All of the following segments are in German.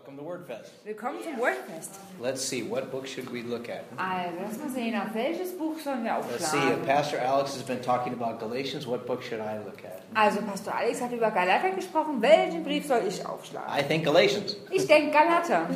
Welcome to WordFest. Willkommen zum WordFest. Let's see, what book should we look at? Also, lass mal sehen, auf welches Buch sollen wir Let's see, aufschlagen? if Pastor Alex has been talking about Galatians, what book should I look at? Also, Pastor Alex hat über Galater gesprochen. Welchen Brief soll ich aufschlagen? I think Galatians. Ich denke Galater.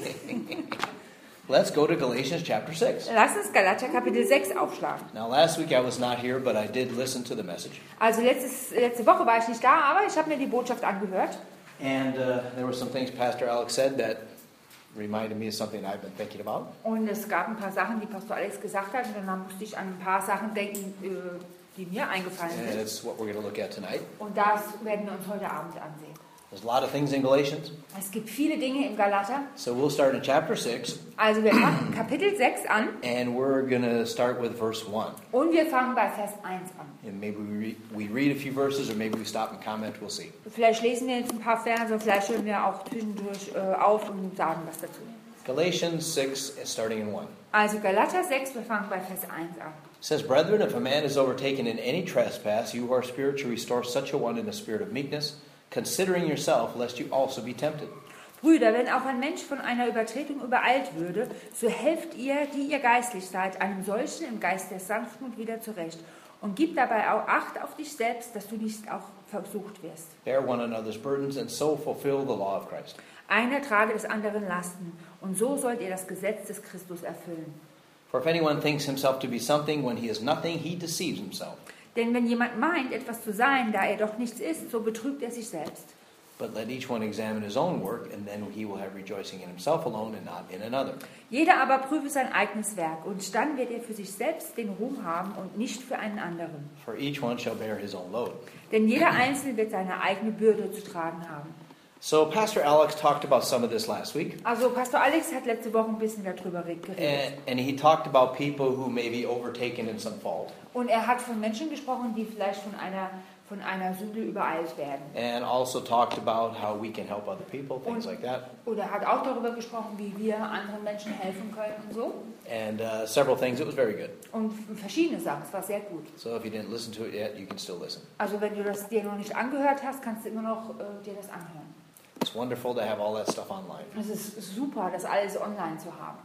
Let's go to Galatians chapter 6. Lass uns Galater Kapitel 6 aufschlagen. Now, last week I was not here, but I did listen to the message. Also, letzte Woche war ich nicht da, aber ich habe mir die Botschaft angehört. And there were some things Pastor Alex said that reminded me of something I've been thinking about. Und es gab ein paar Sachen, die Pastor Alex gesagt hat. Und dann musste ich an ein paar Sachen denken, die mir eingefallen And sind. it's what we're going to look at tonight. Und das werden wir uns heute Abend ansehen. There's a lot of things in Galatians. Es gibt viele Dinge im Galater. So we'll start in chapter 6. Also, wir fangen Kapitel 6 an. And we're going to start with verse 1. Und wir fangen bei Vers 1 an. And maybe we read a few verses, or maybe we stop and comment. We'll see. Vielleicht lesen wir jetzt ein paar Verse, vielleicht hören wir auch zwischendurch auf und sagen was dazu. Galatians 6, starting in 1. Also Galater 6, wir fangen bei Vers 1 an. It says, Brethren, if a man is overtaken in any trespass, you who are spiritual, restore such a one in a spirit of meekness, considering yourself, lest you also be tempted. Brüder, wenn auch ein Mensch von einer Übertretung übereilt würde, so helft ihr, die ihr geistlich seid, einem solchen im Geist der Sanftmut wieder zurecht. Und gib dabei auch Acht auf dich selbst, dass du nicht auch versucht wirst. Bear one another's burdens, and so fulfill the law of Christ. Einer trage des anderen Lasten, und so sollt ihr das Gesetz des Christus erfüllen. For if anyone thinks himself to be something when he is nothing, he deceives himself. Denn wenn jemand meint, etwas zu sein, da er doch nichts ist, so betrügt er sich selbst. But let each one examine his own work, and then he will have rejoicing in himself alone and not in another. Jeder aber prüfe sein eigenes Werk, und dann wird er für sich selbst den Ruhm haben und nicht für einen anderen. For each one shall bear his own load. Denn jeder Einzelne wird seine eigene Bürde zu tragen haben. So Pastor Alex talked about some of this last week. Also Pastor Alex hat letzte Woche ein bisschen darüber geredet. And he talked about people who may be overtaken in some fault. Und er hat von Menschen gesprochen, die vielleicht von einer Sünde übereilt werden. And also talked about how we can help other people, things like that. Und er hat auch darüber gesprochen, wie wir anderen Menschen helfen können und so. And several things. It was very good. Und verschiedene Sachen, es war sehr gut. So if you didn't listen to it yet, you can still listen. Also wenn du das dir noch nicht angehört hast, kannst du immer noch dir das anhören. It's wonderful to have all that stuff online. Es ist super, das alles online zu haben.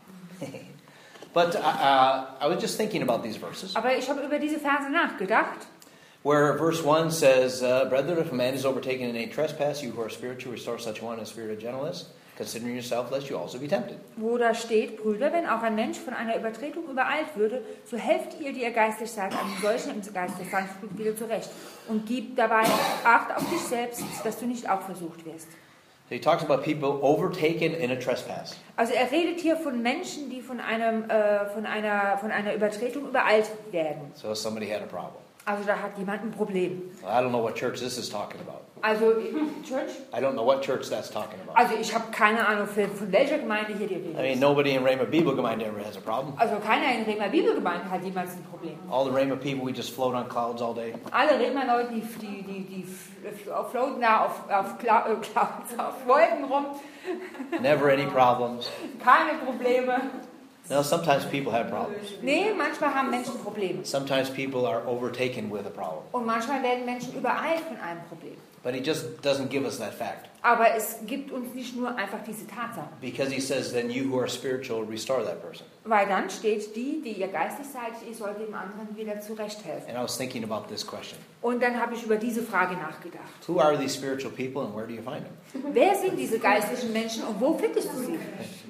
But I was just thinking about these verses. Aber ich habe über diese Verse nachgedacht. Where verse 1 says, Brethren, if a man is overtaken in any trespass, you who are spiritual, restore such one in a spirit of gentleness, considering yourself, lest you also be tempted. Wo da steht, Brüder, wenn auch ein Mensch von einer Übertretung übereilt würde, so helft ihr, die ihr geistlich seid, einem solchen im Geist der Sanftmut wieder zurecht. Und gib dabei Acht auf dich selbst, dass du nicht auch versucht wirst. So he talks about people overtaken in a trespass. Also er redet hier von Menschen, die von einer Übertretung übereilt werden. So somebody had a problem. Also da hat jemand ein Problem. Well, I don't know what church this is talking about. Also Church? I don't know what church that's talking about. Also ich habe keine Ahnung, von welcher Gemeinde hier die Rede I mean, ist. nobody in Rhema Bibelgemeinde ever has a problem. Also keiner in Rhema Bibelgemeinde hat jemals ein Problem. All the Rhema people, we just float on clouds all day. Alle Rhema-Leute, die floaten da auf Clouds, auf Wolken rum. Never any problems. Keine Probleme. No, sometimes people have problems. Nee, manchmal haben Menschen Probleme. Sometimes people are overtaken with a problem. Und manchmal werden Menschen übereilt von einem Problem. But he just doesn't give us that fact. Aber es gibt uns nicht nur einfach diese Tatsache. Because he says, then you who are spiritual, restore that person. Weil dann steht, die ihr geistig seid, ihr sollt dem anderen wieder zurechthelfen. And I was thinking about this question. Und dann habe ich über diese Frage nachgedacht. Who are these spiritual people and where do you find them? Wer sind diese geistlichen Menschen und wo findest du sie?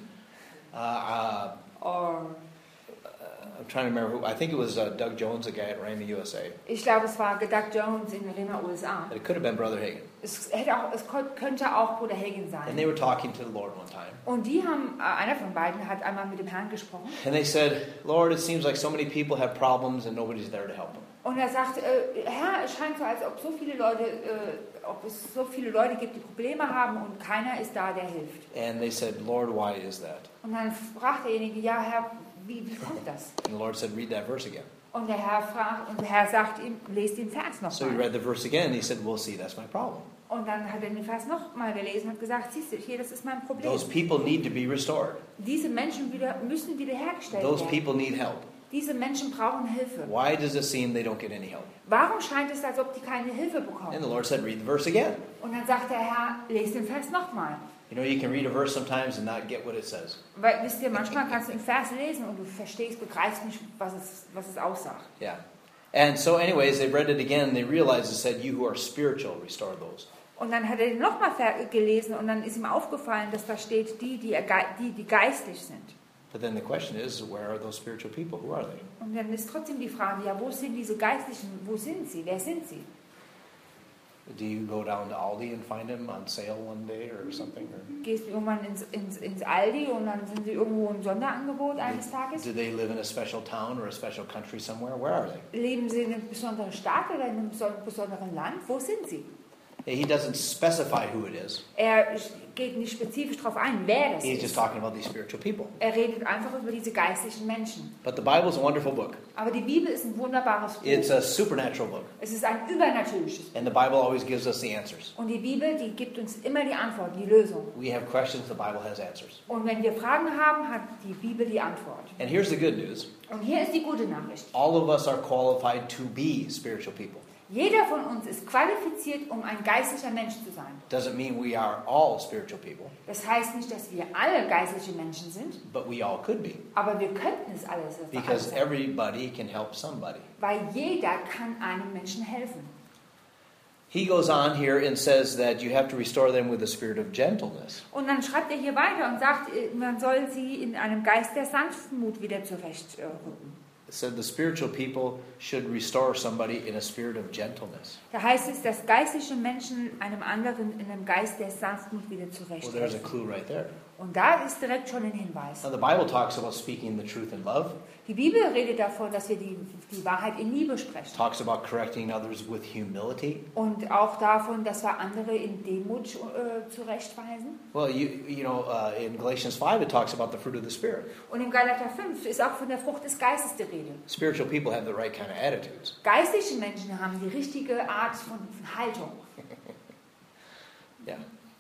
I'm trying to remember who. I think it was Doug Jones, a guy at Rhema USA. Ich glaube, es war Doug Jones in Rhema USA. But it could have been Brother Hagin. Es könnte auch Bruder Hagen And sein. they were talking to the Lord one time. Und die haben, einer von beiden hat einmal mit dem Herrn gesprochen. And they said, Lord, it seems like so many people have problems and nobody's there to help them. Und er sagt, Herr, es scheint so, als ob es so viele Leute gibt, die Probleme haben und keiner ist da, der hilft. And they said, Lord, why is that? Und dann fragt derjenige, ja Herr, wie kommt das? And the Lord said, read that verse again. Und der Herr sagt ihm, lest den Vers So he nochmal. read the verse again and he said, well, see, that's my problem. Und dann hat er den Vers nochmal gelesen und hat gesagt, siehst du, hier, das ist mein Problem. Those people need to be restored. Diese Menschen müssen wiederhergestellt Those werden. people need help. diese Menschen brauchen Hilfe. Why does it seem they don't get any help? Warum scheint es, als ob die keine Hilfe And bekommen? the Lord said, read the verse again. Und dann sagt der Herr, lest den Vers nochmal. You know, you can read a verse sometimes and not get what it says. Weil, wisst ihr, manchmal kannst du einen Vers lesen und du begreifst nicht, was es aussagt. Yeah. And so anyways, they read it again and they realized it said, you who are spiritual, restore those. Und dann hat er den nochmal gelesen und dann ist ihm aufgefallen, dass da steht, die geistlich sind. But then the question is, where are those spiritual people? Who are they? Und dann ist trotzdem die Frage, ja, wo sind diese Geistlichen? Wo sind sie? Wer sind sie? Do you go down to Aldi and find them on sale one day or something? Or Gehst du irgendwann ins Aldi und dann sind sie irgendwo im Sonderangebot eines Tages? do they live in a special town or a special country somewhere? Where are they? Leben sie in einer besonderen Stadt oder in einem besonderen Land? Wo sind sie? He doesn't specify who it is. Er geht nicht spezifisch darauf ein, wer das He's just ist. talking about these spiritual people. Er redet einfach über diese geistlichen Menschen. But the Bible is a wonderful book. Aber die Bibel ist ein wunderbares Buch. It's a supernatural book. Es ist ein übernatürliches Buch. And the Bible always gives us the answers. Und die Bibel, die gibt uns immer die Antwort, die Lösung. We have questions, the Bible has answers. Und wenn wir Fragen haben, hat die Bibel die Antwort. And here's the good news. Und hier ist die gute Nachricht. All of us are qualified to be spiritual people. Jeder von uns ist qualifiziert, um ein geistlicher Mensch zu sein. Doesn't mean we are all spiritual people, Das heißt nicht, dass wir alle geistliche Menschen sind, but we all could be. aber wir könnten es alles Because sein. everybody can help somebody. Weil jeder kann einem Menschen helfen. He goes on here and says that you have to restore them with a spirit of gentleness. Und dann schreibt er hier weiter und sagt, man soll sie in einem Geist der Sanftmut wieder zurechtrücken. It said the spiritual people should restore somebody in a spirit of gentleness. Da heißt es, dass geistliche Menschen einem anderen in einem Geist der Sanftmut wieder Well, there's a zurechtrücken. clue right there. Und da ist direkt schon ein Hinweis. Now, the Bible talks about speaking the truth in love, Die Bibel redet davon, dass wir die Wahrheit in Liebe sprechen. talks about correcting others with humility. Und auch davon, dass wir andere in Demut zurechtweisen. Well, you know, in Galatians 5 it talks about the fruit of the Spirit. Und im Galater 5 ist auch von der Frucht des Geistes die Rede. Spiritual people have the right kind of attitudes. Geistliche Menschen haben die richtige Art von Haltung. Yeah.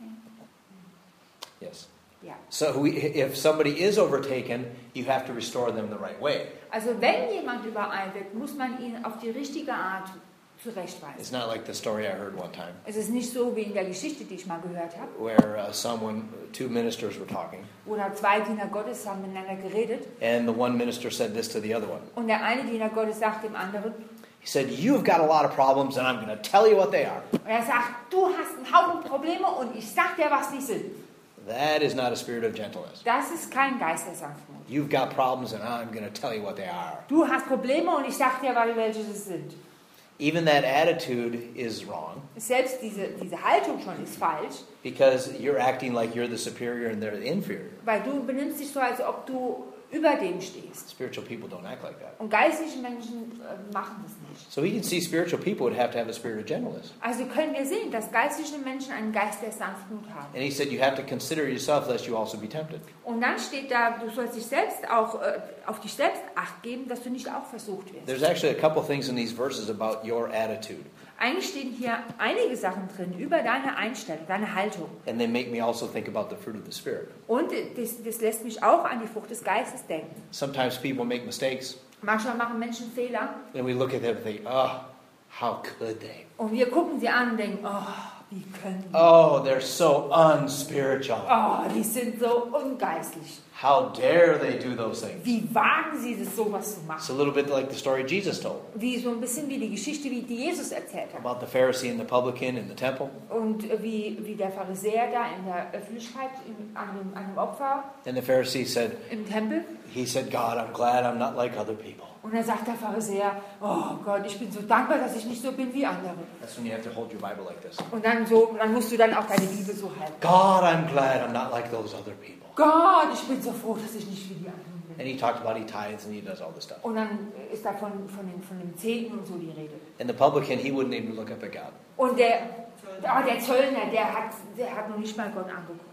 Yes. Ja. So if somebody is overtaken, you have to restore them the right way. Also wenn jemand übereilt wird, muss man ihn auf die richtige Art zurechtweisen. It's not like the story I heard one time, Es ist nicht so wie in der Geschichte, die ich mal gehört habe, where two ministers were talking, wo da zwei Diener Gottes haben miteinander geredet and the one minister said this to the other one. und der eine Diener Gottes sagt dem anderen, He said, "You've got a lot of problems, and I'm going to tell you what they are." und er sagt, du hast einen Haufen Probleme und ich sag dir, was die sind. That is not a spirit of gentleness. Das ist kein Geist der Sanftmut. You've got problems, and I'm going to tell you what they are. Du hast Probleme und ich sag dir, welche es sind. Even that attitude is wrong, Selbst diese Haltung schon ist falsch, because you're acting like you're the superior and they're the inferior. weil du benimmst dich so, als ob du über dem stehst. Spiritual people don't act like that. Und geistliche Menschen machen das nicht. So we can see spiritual people would have to have a spirit of gentleness. Also können wir sehen, dass geistliche Menschen einen Geist der Sanftmut haben. And he said, you have to consider yourself lest you also be tempted. Und dann steht da, du sollst dich selbst auch auf dich selbst Acht geben, dass du nicht auch versucht wirst. There's actually a couple things in these verses about your attitude. Eigentlich stehen hier einige Sachen drin über deine Einstellung, deine Haltung. And they make me also think about the fruit of the Spirit. Und das lässt mich auch an die Frucht des Geistes denken. Sometimes people make mistakes, Manchmal machen Menschen Fehler and we look at them and think, oh, how could they? und wir gucken sie an und denken, oh, wie können die? Oh, they're so unspiritual. Oh, die sind so ungeistlich. How dare they do those things? Wie wagen sie das, sowas zu It's machen? a little bit like the story Jesus told Wie so ein bisschen wie die Geschichte, die Jesus erzählt hat. about the Pharisee and the publican in the temple. Und wie der Pharisäer da in der Öffentlichkeit an einem Opfer And the Pharisee said, im Tempel. he said, God, I'm glad I'm not like other people. Und dann sagt der Pharisäer, oh Gott, ich bin so dankbar, dass ich nicht so bin wie andere. That's when you have to hold your Bible like this. Und dann musst du dann auch deine Bibel so halten. God, I'm glad I'm not like those other people. Gott, ich bin so froh, dass ich nicht wie die anderen bin. And he talked about he tithes and he does all this stuff. Und dann ist da von dem Zehnten und so die Rede. And the publican, he wouldn't even look up at God. Und der Zöllner, der hat noch nicht mal Gott angeguckt.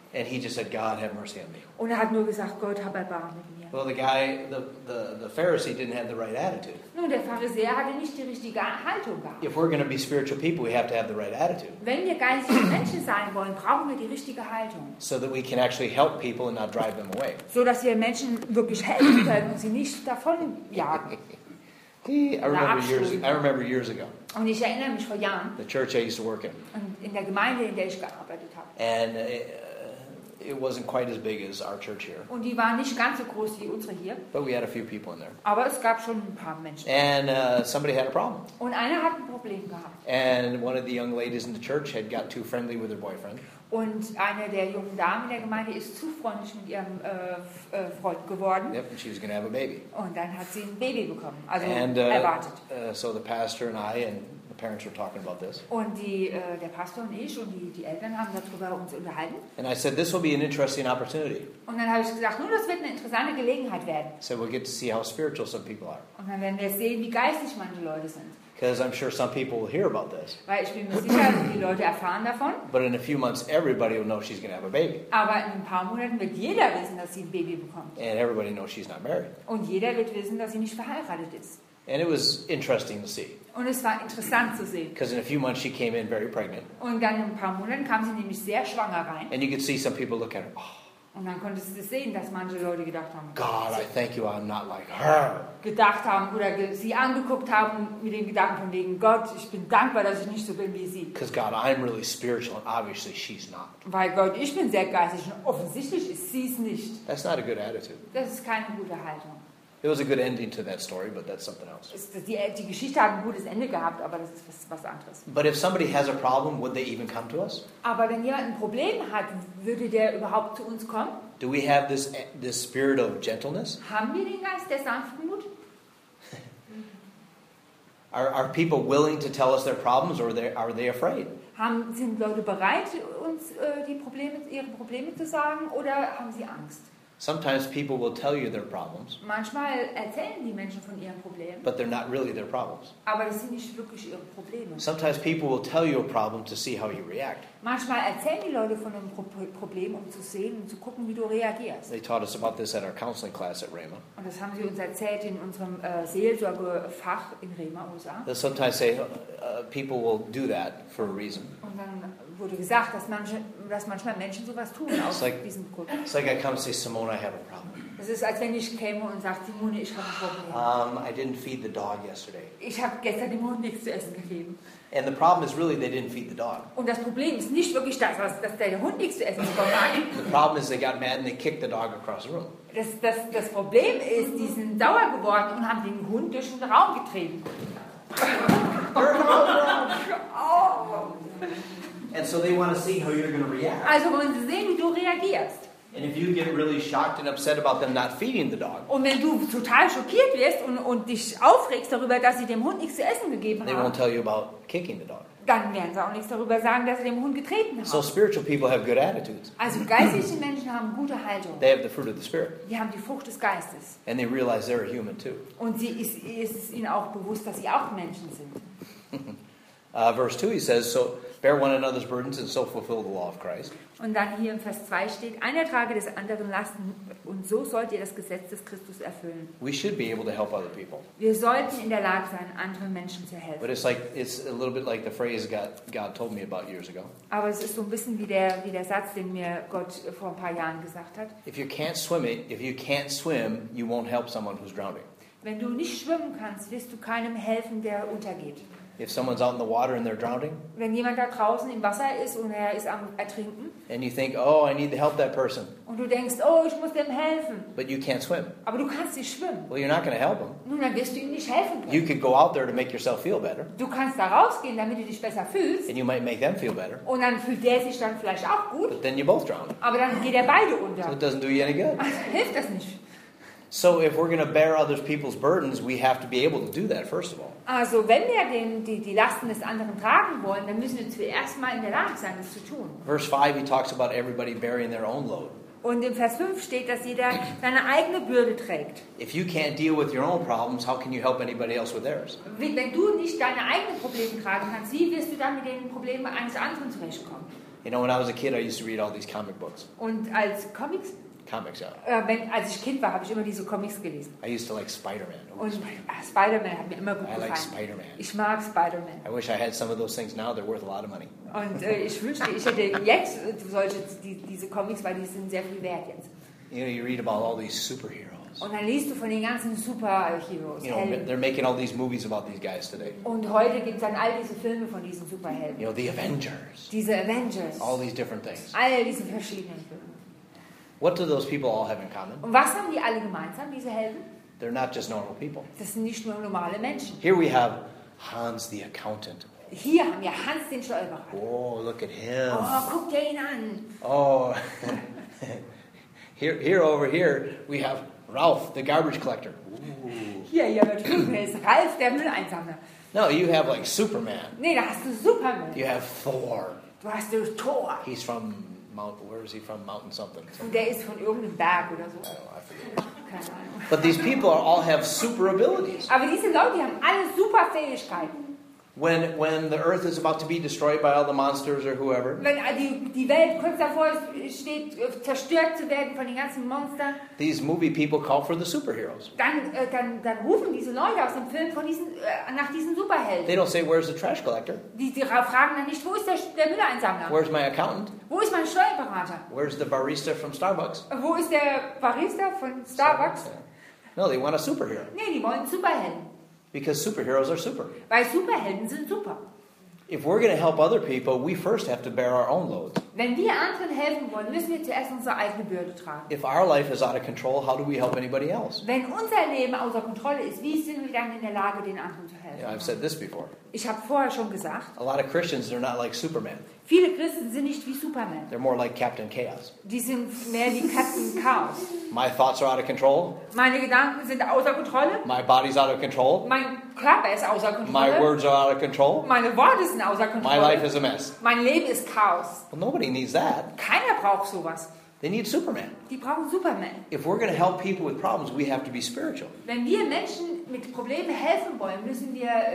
And he just said, God, have mercy on me. Und er hat nur gesagt, Gott, hab Erbarmen mit mir. Well, the Pharisee didn't have the right attitude. Nun, der Pharisäer hatte nicht die richtige Haltung gehabt. If we're going to be spiritual people, we have to have the right attitude. Wenn wir geistliche Menschen sein wollen, brauchen wir die richtige Haltung. So that we can actually help people and not drive them away. So, dass wir Menschen wirklich helfen können und sie nicht davon jagen. I remember years ago, Und ich erinnere mich vor Jahren, the church I used to work in. in der Gemeinde, in der ich gearbeitet habe. And it wasn't quite as big as our church here. Und die waren nicht ganz so groß wie unsere hier. But we had a few people in there. Aber es gab schon ein paar Menschen. And somebody had a problem. Und einer hat ein Problem gehabt. And one of the young ladies in the church had got too friendly with her boyfriend. Und eine der jungen Damen in der Gemeinde ist zu freundlich mit ihrem Freund geworden. Yep, and she was going to have a baby. Und dann hat sie ein Baby bekommen, also And erwartet. so the pastor and I and the parents were talking about this. Und der Pastor und ich und die Eltern haben darüber uns unterhalten. And I said, this will be an interesting opportunity. Und dann habe ich gesagt, nun, das wird eine interessante Gelegenheit werden. So we'll get to see how spiritual some people are. Und dann werden wir sehen, wie geistig manche Leute sind. Because I'm sure some people will hear about this. Weil ich bin mir sicher, die Leute erfahren davon. But in a few months, everybody will know she's going to have a baby. Aber in ein paar Monaten wird jeder wissen, dass sie ein Baby bekommt. And everybody knows she's not married. Und jeder wird wissen, dass sie nicht verheiratet ist. And it was interesting to see. Und es war interessant zu sehen. Because in a few months, she came in very pregnant. Und dann in ein paar Monaten kam sie nämlich sehr schwanger rein. And you could see some people look at her. Oh, Und dann konntest du sehen, dass manche Leute gedacht haben, God, I thank you I'm not like her. gedacht haben oder sie angeguckt haben mit den Gedanken von wegen, Gott, ich bin dankbar, dass ich nicht so bin wie sie. Because God, I'm really spiritual and obviously she's not. Weil Gott, ich bin sehr geistig und offensichtlich ist sie es nicht. That's not a good attitude. Das ist keine gute Haltung. It was a good ending to that story, but that's something else. Die Geschichte hat ein gutes Ende gehabt, aber das ist was anderes. But if somebody has a problem, would they even come to us? Aber wenn jemand ein Problem hat, würde der überhaupt zu uns kommen? Do we have this spirit of gentleness? Haben wir den Geist der Sanftmut? Are people willing to tell us their problems, or are they afraid? Sind Leute bereit, uns ihre Probleme zu sagen, oder haben sie Angst? Sometimes people will tell you their problems, Manchmal erzählen die Menschen von ihren Problemen, but they're not really their problems. aber das sind nicht wirklich ihre Probleme. Sometimes people will tell you a problem to see how you react. Manchmal erzählen die Leute von einem Problem, um zu sehen und zu gucken, wie du reagierst. They taught us about this at our counseling class at Rhema. Und das haben sie uns erzählt in unserem Seelsorgefach in Rhema, USA. They'll sometimes say people will do that for a reason. Und dann wurde gesagt, dass manchmal Menschen sowas tun aus diesem Grund. It's like I come and say, Simone, I have a problem. Das ist, als wenn ich käme und sage, Simone, ich habe ein Problem. I didn't feed the dog yesterday. Ich habe gestern dem Hund nichts zu essen gegeben. And the problem is really they didn't feed the dog. Und das Problem ist nicht wirklich das, dass der Hund nichts zu essen bekommen hat. The problem is they got mad and they kicked the dog across the room. Das Problem ist, die sind sauer geworden und haben den Hund durch den Raum getrieben. And so they want to see how you're going to react. Also wollen sie sehen, wie du reagierst. And if you get really shocked and upset about them not feeding the dog, Und wenn du total schockiert wirst und dich aufregst darüber, dass sie dem Hund nichts zu essen gegeben they won't haben, tell you about kicking the dog. dann werden sie auch nichts darüber sagen, dass sie dem Hund getreten So haben. spiritual people have good attitudes. Also geistliche Menschen haben gute Haltung. They have the fruit of the Spirit. Die haben die Frucht des Geistes. And they realize they're a human too. Und ist es ihnen auch bewusst, dass sie auch Menschen sind. Verse 2, he says, so bear one another's burdens and so fulfill the law of Christ. Und dann hier im Vers 2 steht, einer trage des anderen Lasten und so sollt ihr das Gesetz des Christus erfüllen. We should be able to help other people. Wir sollten in der Lage sein, anderen Menschen zu helfen. But it's a little bit like the phrase God told me about years ago. Aber es ist so ein bisschen wie der Satz, den mir Gott vor ein paar Jahren gesagt hat. If you can't swim, you won't help someone who's drowning. Wenn du nicht schwimmen kannst, wirst du keinem helfen, der untergeht. If someone's out in the water and they're drowning, Wenn jemand da draußen im Wasser ist und er ist am Ertrinken and you think, oh, I need to help that person, und du denkst, oh, ich muss dem helfen, but you can't swim, aber du kannst nicht schwimmen, well, you're not going to help them. nun, dann wirst du ihm nicht helfen You können. could go out there to make yourself feel better, Du kannst da rausgehen, damit du dich besser fühlst and you might make them feel better, und dann fühlt der sich dann vielleicht auch gut, but then you both drown. aber dann geht er beide So unter. it doesn't do you any good. Also hilft das nicht. So if we're going to bear other people's burdens, we have to be able to do that, first of all. Also wenn wir die Lasten des anderen tragen wollen, dann müssen wir zuerst mal in der Lage sein, das zu tun. Verse 5, he talks about everybody bearing their own load. Und im Vers 5 steht, dass jeder seine eigene Bürde trägt. If you can't deal with your own problems, how can you help anybody else with theirs? Wenn du nicht deine eigenen Probleme tragen kannst, wie wirst du dann mit den Problemen eines anderen zurechtkommen? You know, when I was a kid, I used to read all these comic books. Und als Comics, Comics, yeah. als ich Kind war, habe ich immer diese Comics gelesen. I used to like Spider-Man. Oh, Und Spider-Man. Spider-Man hat mir immer gut I like gefallen. Spider-Man. Ich mag Spider-Man. I wish I had some of those things now. They're worth a lot of money. Und ich wünschte, ich hätte jetzt diese Comics, weil die sind sehr viel wert jetzt. You know, you read about all these superheroes. Und dann liest du von den ganzen Superheroes. You know, they're making all these movies about these guys today. Und heute gibt es dann all diese Filme von diesen Superhelden. You know, the Avengers. Diese Avengers. All these different things. All diese verschiedenen Filme. What do those people all have in common? Und was haben die alle gemeinsam, diese Helden? They're not just normal people. Das sind nicht nur normale Menschen. Here we have Hans the accountant. Hier haben wir Hans den Steuerberater. Oh, look at him. Oh, guck dir ihn an. Oh. Here over here we have Ralph the garbage collector. Ooh. Hier ist Ralf der Mülleinsammler. No, you have like Superman. Nee, da hast du Superman. You have Thor. Du hast Thor. He's from where is he from? Mountain something. Und der ist von irgendeinem Berg oder so. I forget. Keine Ahnung. But these people all have super abilities. Aber diese Leute, die haben alle super Fähigkeiten. When the earth is about to be destroyed by all the monsters or whoever, Wenn die Welt kurz davor steht, zerstört zu werden von den ganzen Monstern, these movie people call for the superheroes. dann rufen diese Leute aus dem Film nach diesen Superhelden. They don't say, "Where's the trash collector? Die fragen dann nicht, wo ist der Mülleinsammler? Where's my accountant? Wo ist mein Steuerberater? Where's the barista from Starbucks?" Wo ist der Barista von Starbucks? No, they want a superhero Nee, die wollen Superhelden. because superheroes are super. Weil Superhelden sind super. If we're going to help other people, we first have to bear our own loads. Wenn wir anderen helfen wollen, müssen wir zuerst unsere eigene Bürde tragen. If our life is out of control, how do we help anybody else? Wenn unser Leben außer Kontrolle ist, wie sind wir dann in der Lage, den anderen zu helfen? I've said this before. Ich habe vorher schon gesagt, A lot of Christians, they're not like Superman. viele Christen sind nicht wie Superman. They're more like Captain Chaos. Die sind mehr wie Captain Chaos. My thoughts are out of control. Meine Gedanken sind außer Kontrolle. My body's out of control. Mein Körper ist außer My Kontrolle. words are out of control. Meine Worte sind außer My life Kontrolle. is a mess. Mein Leben ist Chaos. Well, nobody needs that. Keiner braucht sowas. They need Superman. Die brauchen Superman. If we're going to help people with problems, we have to be spiritual. Wenn wir Menschen mit Problemen helfen wollen, müssen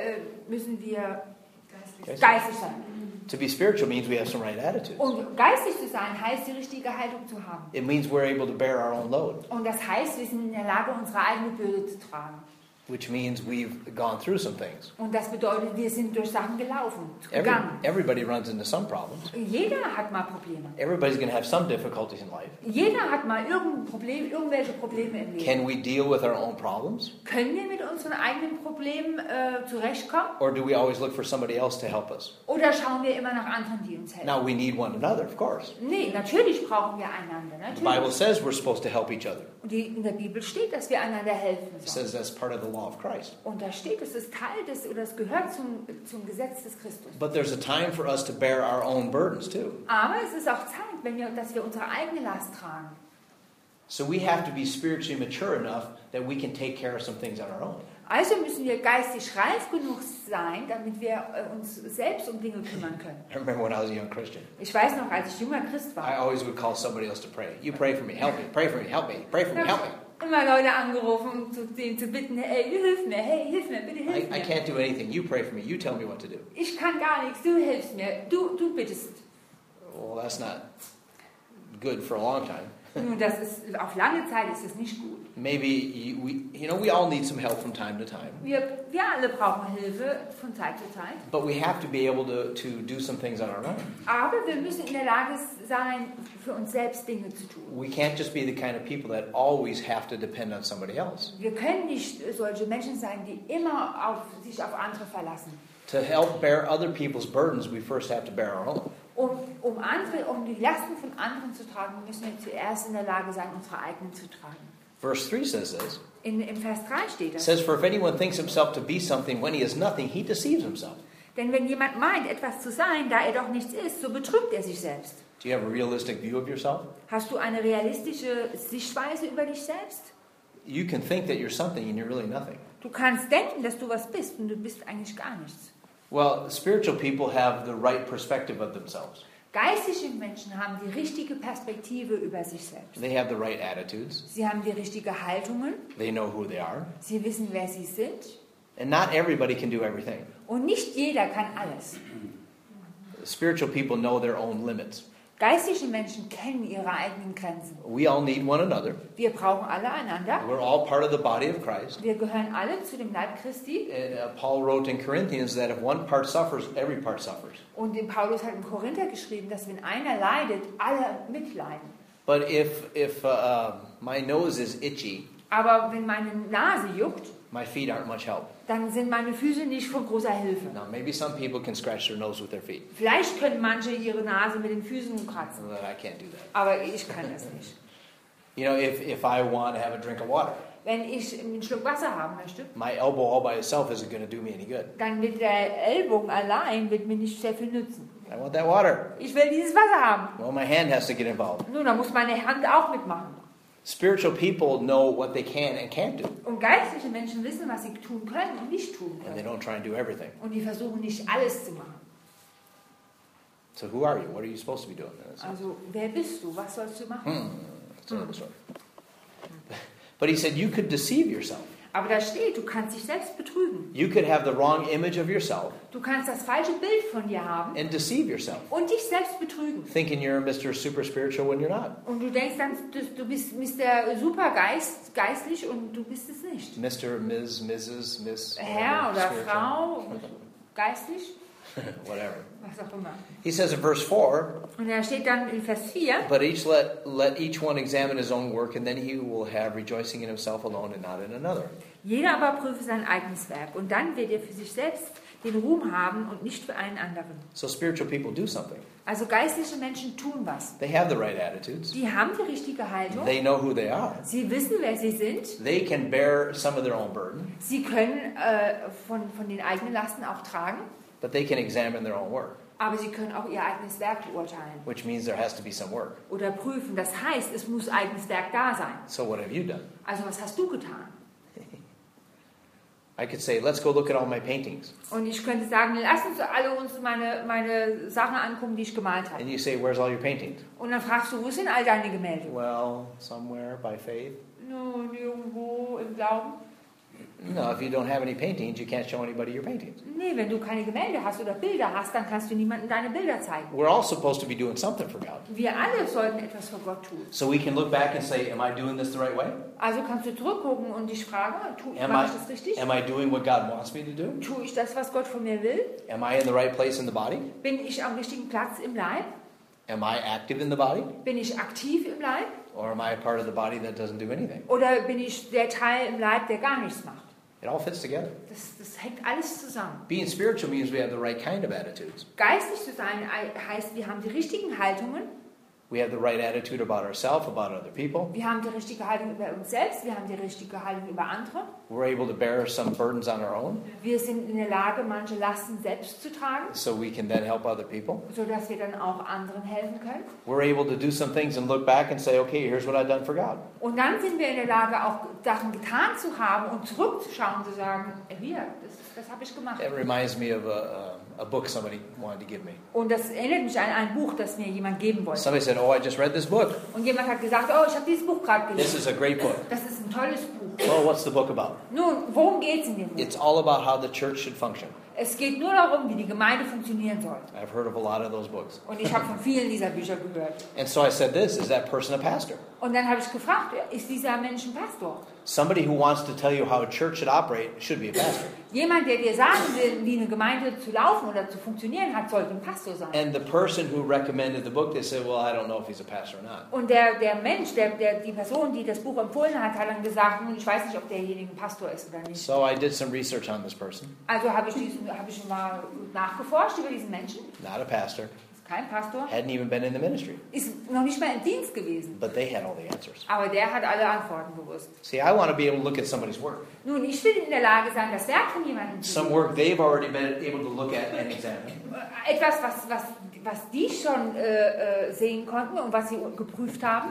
wir geistig sein. To be spiritual means we have some right attitudes. Und geistig zu sein heißt, die richtige Haltung zu haben. It means we're able to bear our own load, Und das heißt, wir sind in der Lage, unsere eigene Bürde zu tragen. which means we've gone through some things. Und das bedeutet, wir sind durch Sachen gelaufen, gegangen. Everybody runs into some problems. Jeder hat mal Probleme. Everybody's going to have some difficulties in life. Jeder hat mal irgendwelche Probleme im Leben. Can we deal with our own problems? Können wir mit unseren eigenen Problemen zurechtkommen? Or do we always look for somebody else to help us? Oder schauen wir immer nach anderen, die uns helfen? Now, we need one another, of course. Nee, natürlich brauchen wir einander. The Bible Natürlich. says we're supposed to help each other. Und in der Bibel steht, dass wir einander helfen It sollen. says that's part of the law of Christ. Und da steht, es ist Teil des, oder es gehört zum Gesetz des Christus. But there's a time for us to bear our own burdens too. Aber es ist auch Zeit, dass wir unsere eigene Last tragen. So we have to be spiritually mature enough that we can take care of some things on our own. Also müssen wir geistig reif genug sein, damit wir uns selbst um Dinge kümmern können. I remember when I was a young Christian. Ich weiß noch, als ich junger Christ I war, always would call somebody else to pray. You pray for me, help me, pray for me, help me, pray for me, help me. immer Leute angerufen, um denen zu bitten, hey, hilf mir, bitte hilf I mir. can't do anything. You pray for me. You tell me what to do. Ich kann gar nichts, du hilfst mir, du bittest. Well, that's not good for a long time. Nun, das ist, auf lange Zeit ist es nicht gut. Maybe we all need some help from time to time. Wir alle brauchen Hilfe von Zeit zu Zeit. But we have to be able to do some things on our own. Aber wir müssen in der Lage sein, für uns selbst Dinge zu tun. We can't just be the kind of people that always have to depend on somebody else. Wir können nicht solche Menschen sein, die immer sich auf andere verlassen. To help bear other people's burdens, we first have to bear our own. Um die Lasten von anderen zu tragen, müssen wir zuerst in der Lage sein, unsere eigenen zu tragen. Verse 3 says this. Im Vers 3 steht It das. says, "For if anyone thinks himself to be something when he is nothing, he deceives himself." Denn wenn jemand meint, etwas zu sein, da er doch nichts ist, so betrügt er sich selbst. Do you have a realistic view of yourself? Hast du eine realistische Sichtweise über dich selbst? You can think that you're something and you're really nothing. Du kannst denken, dass du was bist und du bist eigentlich gar nichts. Well, spiritual people have the right perspective of themselves. Geistliche Menschen haben die richtige Perspektive über sich selbst. They have the right attitudes. Sie haben die richtige Haltungen. They know who they are. Sie wissen, wer sie sind. And not everybody can do everything. Und nicht jeder kann alles. Spiritual people know their own limits. Geistliche Menschen kennen ihre eigenen Grenzen. We all need one another. Wir brauchen alle einander. We're all part of the body of Christ. Wir gehören alle zu dem Leib Christi. And Paul wrote in Corinthians that if one part suffers, every part suffers. Und in Paulus hat im Korinther geschrieben, dass wenn einer leidet, alle mitleiden. But if my nose is itchy, Aber wenn meine Nase juckt, my feet aren't much help. dann sind meine Füße nicht von großer Hilfe. Now, maybe some people can scratch their nose with their feet. Vielleicht können manche ihre Nase mit den Füßen kratzen, But I can't do that. aber ich kann das nicht. You know, if I want to have a drink of water, Wenn ich einen Schluck Wasser haben möchte, my elbow all by itself isn't going to do me any good. dann wird der Ellbogen allein wird mir nicht sehr viel nützen. I want that water. Ich will dieses Wasser haben. Well, my hand has to get involved. Nun, da muss meine Hand auch mitmachen. Spiritual people know what they can and can't do, Und geistliche Menschen wissen, was sie tun können und nicht tun and they können. don't try and do everything. Und die versuchen nicht alles zu machen. So who are you? What are you supposed to be doing? Also, wer bist du? Was sollst du machen? That's another story. But he said you could deceive yourself. Aber da steht, du kannst dich selbst betrügen. You could have the wrong image of yourself Du kannst das falsche Bild von dir haben and deceive yourself, und dich selbst betrügen. thinking you're Mr. Super Spiritual when you're not. Und du denkst dann, du bist Mr. Supergeist, geistlich und du bist es nicht. Mr., Ms., Mrs., Miss, Herr oder spiritual. Frau, geistlich, Whatever. was auch immer. He says in verse 4, Und da steht dann in Vers 4, but let each one examine his own work, and then he will have rejoicing in himself alone and not in another. jeder aber prüfe sein eigenes Werk und dann wird er für sich selbst den Ruhm haben und nicht für einen anderen. So spiritual people do something. Also geistliche Menschen tun was. They have the right attitudes. Die haben die richtige Haltung. They know who they are. Sie wissen, wer sie sind. They can bear some of their own burden, Sie können von den eigenen Lasten auch tragen. but they can examine their own work, Aber sie können auch ihr eigenes Werk beurteilen which means there has to be some work. oder prüfen. Das heißt, es muss eigenes Werk da sein. So what have you done? Also was hast du getan? I could say, let's go look at all my paintings. Und ich könnte sagen, lass uns alle meine Sachen angucken, die ich gemalt habe. And you say, where's all your paintings? Und dann fragst du, wo sind all deine Gemälde? Well, somewhere by faith. Nun, irgendwo im Glauben. No, if you don't have any paintings, you can't show anybody your paintings. Nee, wenn du keine Gemälde hast oder Bilder hast, dann kannst du niemandem deine Bilder zeigen. We're all supposed to be doing something for God. Wir alle sollten etwas für Gott tun. So we can look back and say, am I doing this the right way? Also kannst du zurückgucken und dich fragen, Am mache ich das richtig? I doing what God wants me to do? Tue ich das, was Gott von mir will? Am I in the right place in the body? Bin ich am richtigen Platz im Leib? Am I active in the body? Bin ich aktiv im Leib? Or am I a part of the body that doesn't do anything? Oder bin ich der Teil im Leib, der gar nichts macht? It all fits together. Das hängt alles zusammen. Being spiritual means we have the right kind of attitudes. Geistlich zu sein heißt, wir haben die richtigen Haltungen. We have the right attitude about ourselves, about other people. Wir haben die richtige Haltung über uns selbst. Wir haben die richtige Haltung über andere. We're able to bear some burdens on our own, Wir sind in der Lage, manche Lasten selbst zu tragen, so we can then help other people. sodass wir dann auch anderen helfen können. We're able to do some things and look back and say, okay, here's what I've done for God. Und dann sind wir in der Lage, auch Sachen getan zu haben und zurückzuschauen und zu sagen, hier, das habe ich gemacht. It reminds me of a book somebody wanted to give me. Und das erinnert mich an ein Buch, das mir jemand geben wollte. Somebody said, oh, I just read this book. Und jemand hat gesagt, oh, ich habe dieses Buch gerade This gelesen. is a great book. Das ist ein tolles Buch. Well, what's the book about? Nun, worum geht es in dem Buch? It's all about how the church should function. Es geht nur darum, wie die Gemeinde funktionieren soll. I've heard of a lot of those books. Und ich habe von vielen dieser Bücher gehört. And so I said this, is that person a pastor? Und dann habe ich gefragt, ist dieser Mensch ein Pastor? Somebody who wants to tell you how a church should operate should be a pastor. Jemand, der dir sagen will, wie eine Gemeinde zu laufen oder zu funktionieren hat, sollte ein Pastor sein. And the person who recommended the book, they said, well, I don't know if he's a pastor or not. Und der Mensch, die Person, die das Buch empfohlen hat, hat dann gesagt, ich weiß nicht, ob derjenige ein Pastor ist oder nicht. So I did some research on this person. Also habe ich mal nachgeforscht über diesen Menschen. Not a pastor. Ist kein Pastor. Hadn't even been in the ministry. Ist noch nicht mal im Dienst gewesen. But they had all the answers. Aber der hat alle Antworten gewusst. See, I want to be able to look at somebody's work. Nun, ich will in der Lage sein, das Werk von jemandem zu Some sehen. work they've already been able to look at and examine. Etwas, was die schon sehen konnten und was sie geprüft haben.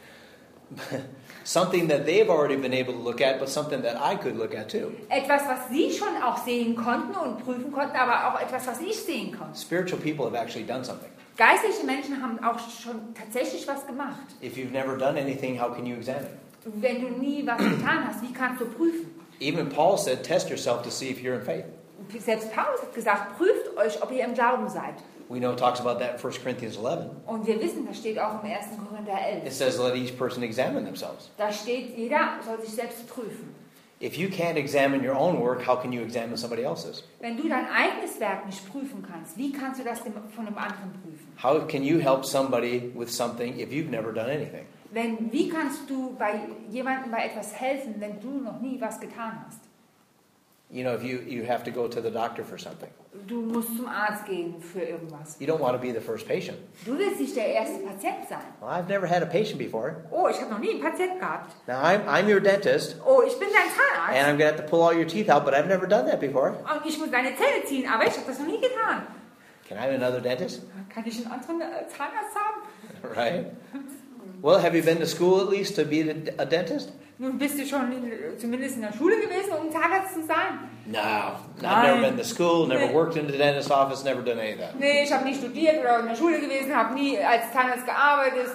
Something that they've already been able to look at, but something that I could look at too. Etwas, was sie schon auch sehen konnten und prüfen konnten, aber auch etwas, was ich sehen konnte. Spiritual people have actually done something. Geistliche Menschen haben auch schon tatsächlich was gemacht. If you've never done anything, how can you examine? Wenn du nie was getan hast, wie kannst du prüfen? Even Paul said, test yourself to see if you're in faith. Selbst Paulus hat gesagt, prüft euch, ob ihr im Glauben seid. We know it talks about that in 1 Corinthians 11. Und wir wissen, das steht auch im 1. Korinther It 11. says, let each person examine themselves. Da steht, jeder soll sich selbst prüfen. If you can't examine your own work, how can you examine somebody else's? Wenn du dein eigenes Werk nicht prüfen kannst, wie kannst du das von einem anderen prüfen? How can you help somebody with something if you've never done anything? Wie kannst du bei jemandem bei etwas helfen, wenn du noch nie was getan hast? You know, if you have to go to the doctor for something. Du musst zum Arzt gehen für irgendwas. You don't want to be the first patient. Du willst nicht der erste Patient sein. Well, I've never had a patient before. Oh, ich habe noch nie einen Patient gehabt. Now, I'm your dentist, Oh, ich bin dein and Zahnarzt. I'm going to have to pull all your teeth out, but I've never done that before. Und ich muss deine Zähne ziehen, aber ich habe das noch nie getan. Can I have another dentist? Kann ich einen anderen Zahnarzt haben? Right? Well, have you been to school at least to be a dentist? Nun bist du schon zumindest in der Schule gewesen, um Zahnarzt zu sein? No. I've never been to school, never worked in the dentist's office, never done any of that. Nee, ich habe nie studiert oder in der Schule gewesen, habe nie als Zahnarzt gearbeitet,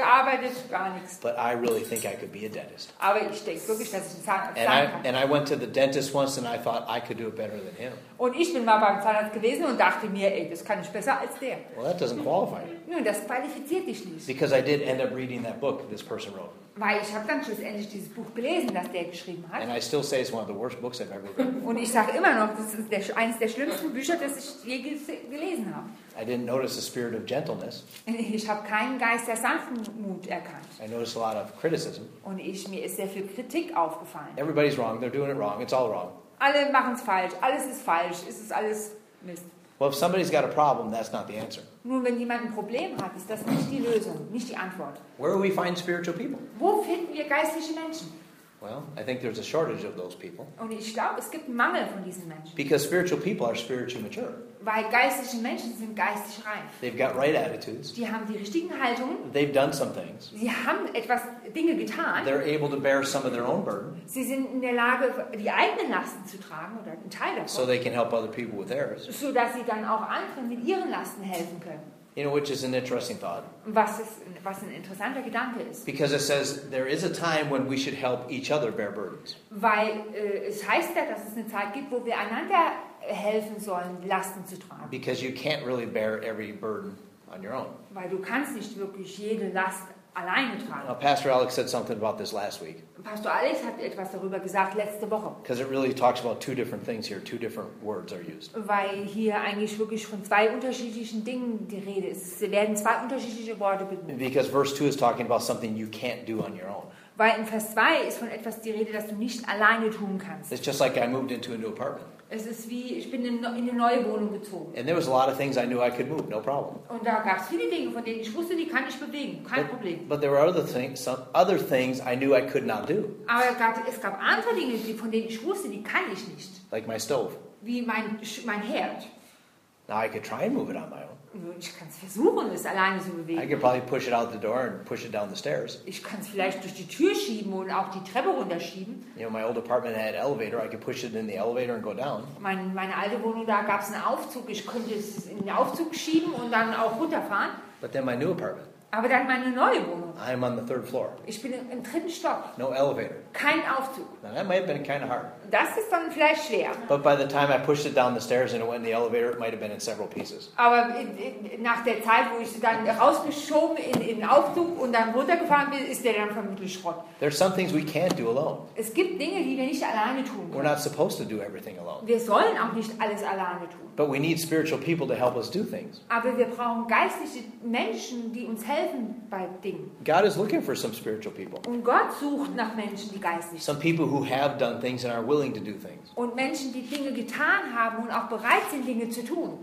gar nichts. But I really think I could be a dentist. Aber ich denke wirklich, dass ich ein Zahnarzt sein kann. And I went to the dentist once and I thought I could do it better than him. Und ich bin mal beim Zahnarzt gewesen und dachte mir, ey, das kann ich besser als der. Well, that doesn't qualify me. Nun, das qualifiziert dich nicht. Because I did end up reading that book this person wrote. Weil ich habe dann schlussendlich dieses Buch gelesen, das der geschrieben hat. And I still say it's one of the worst books I've ever read. Und ich sage immer noch, das ist eines der schlimmsten Bücher, das ich je gelesen habe. I didn't notice the spirit of gentleness. Ich habe keinen Geist der Sanftmut erkannt. I noticed a lot of criticism. Und mir ist sehr viel Kritik aufgefallen. Everybody's wrong. They're doing it wrong. It's all wrong. Alle machen es falsch. Alles ist falsch. Es ist alles Mist. Well, if somebody's got a problem, that's not the answer. Nun, wenn jemand ein Problem hat, ist das nicht die Lösung, nicht die Antwort. Where do we find spiritual people? Wo finden wir geistliche Menschen? Well, I think there's a shortage of those people. Und ich glaube, es gibt einen Mangel von diesen Menschen. Because spiritual people are spiritually mature. Weil geistliche Menschen sind geistig reif. They've got right attitudes. Die haben die richtigen Haltungen. They've done some things. Sie haben Dinge getan. They're able to bear some of their own burden. Sie sind in der Lage, die eigenen Lasten zu tragen oder einen Teil davon. So they can help other people with theirs. Sodass sie dann auch anderen mit ihren Lasten helfen können. You know, which is an interesting thought. Was ein interessanter Gedanke ist. Because it says there is a time when we should help each other bear burdens. Weil es heißt ja, dass es eine Zeit gibt, wo wir einander helfen sollen, Lasten zu tragen. Because you can't really bear every burden on your own. Weil du kannst nicht wirklich jede Last alleine tragen. Now, Pastor Alex said something about this last week. Pastor Alex hat etwas darüber gesagt letzte Woche. Because it really talks about two different things here. Two different words are used. Weil hier eigentlich wirklich von zwei unterschiedlichen Dingen die Rede ist. Es werden zwei unterschiedliche Worte benutzt. Because verse 2 is talking about something you can't do on your own. Weil in Vers 2 ist von etwas die Rede, das du nicht alleine tun kannst. It's just like I moved into a new apartment. Es ist wie, ich bin in eine neue Wohnung gezogen. And there was a lot of things I knew I could move, no problem. Und da gab es viele Dinge, von denen ich wusste, die kann ich bewegen, kein Problem. But there were some other things I knew I could not do. Aber es gab andere Dinge, von denen ich wusste, die kann ich nicht. Like my stove. Wie mein Herd. Now I could try and move it on my own. Ich kann es versuchen, es alleine zu I bewegen. could probably push it out the door and push it down the stairs. Ich kann es vielleicht durch die Tür schieben und auch die Treppe runterschieben. You know, my old apartment had an elevator. I could push it in the elevator and go down. Meine alte Wohnung, da gab es einen Aufzug. Ich konnte es in den Aufzug schieben und dann auch runterfahren. But then my new apartment, Aber dann meine neue Wohnung. I'm on the 3rd floor. Ich bin im 3. Stock. No elevator. Kein Aufzug. Now that might have been kind of hard. Das ist dann vielleicht schwer. But by the time I pushed it down the stairs and it went in the elevator, it might have been in several pieces. Aber nach der Zeit, wo ich sie dann rausgeschoben in den Aufzug und dann runtergefahren bin, ist der dann vermutlich Schrott. There's some things we can't do alone. Es gibt Dinge, die wir nicht alleine tun We're können. not supposed to do everything alone. Wir sollen auch nicht alles alleine tun. But we need spiritual people to help us do things. Aber wir brauchen geistliche Menschen, die uns helfen bei Dingen. God is looking for some spiritual people. Und Gott sucht nach Menschen, die geistlich sind. Some people who have done things and are willing to do things. Und Menschen, die Dinge getan haben und auch bereit sind, Dinge zu tun.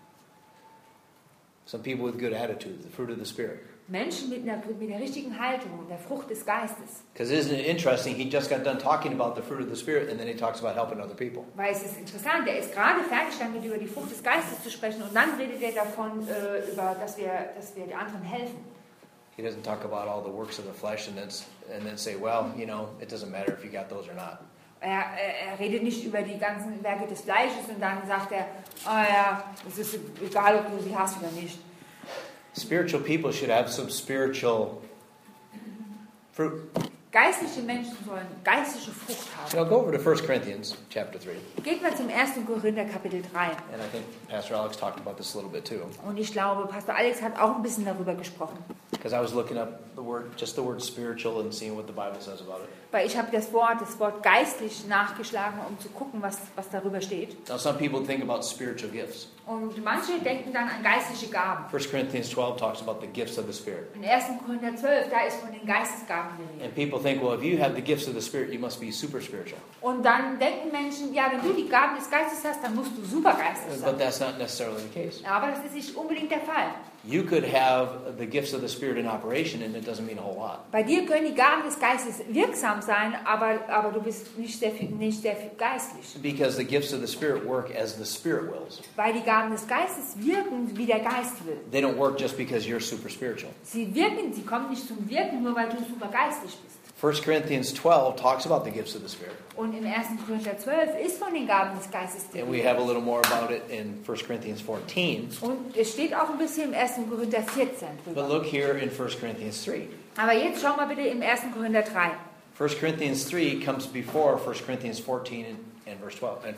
Some people with good attitudes, the fruit of the Spirit. Menschen mit der richtigen Haltung und der Frucht des Geistes. Because isn't it interesting? He just got done talking about the fruit of the Spirit and then he talks about helping other people. Weil es ist interessant, er ist gerade fertig damit, über die Frucht des Geistes zu sprechen und dann redet er davon, dass wir den anderen helfen. He doesn't talk about all the works of the flesh and then say, well, you know, it doesn't matter if you got those or not. Er redet nicht über die ganzen Werke des Fleisches und dann sagt er, ja, es ist egal, ob du sie hast oder nicht. Spiritual people should have some spiritual fruit. Geistliche Menschen sollen geistliche Frucht haben. Now go over to 1 Corinthians chapter 3. Geht mal zum 1. Korinther Kapitel 3. And I think Pastor Alex talked about this a little bit too. Und ich glaube, Pastor Alex hat auch ein bisschen darüber gesprochen. Because I was looking up just the word spiritual and seeing what the Bible says about it. Weil ich habe das Wort geistlich nachgeschlagen, um zu gucken, was darüber steht. Now some people think about spiritual gifts. Und manche denken dann an geistliche Gaben. 1 Corinthians 12 talks about the gifts of the Spirit. In 1. Korinther 12, da ist von den Geistesgaben die Rede. And people think, well, if you have the gifts of the Spirit, you must be super spiritual. Und dann denken Menschen, ja, wenn du die Gaben des Geistes hast, dann musst du supergeistig sein. But that's not necessarily the case. Aber das ist nicht unbedingt der Fall. You could have the gifts of the Spirit in operation and it doesn't mean a whole lot. Bei dir können die Gaben des Geistes wirksam sein, aber du bist nicht sehr viel geistlich. Because the gifts of the Spirit work as the Spirit wills. Weil die Gaben des Geistes wirken, wie der Geist will. They don't work just because you're super spiritual. Sie kommen nicht zum Wirken, nur weil du super geistlich bist. 1 Corinthians 12 talks about the gifts of the Spirit. Und im 1. Korinther 12 ist von den Gaben des Geistes die And we Rede. have a little more about it in 1 Corinthians 14. Und es steht auch ein bisschen im 1. Korinther 14 But drüber. look here in 1 Corinthians 3. Aber jetzt schauen wir bitte im 1. Korinther 3. 1 Corinthians 3 comes before 1 Corinthians 14 and verse 12 and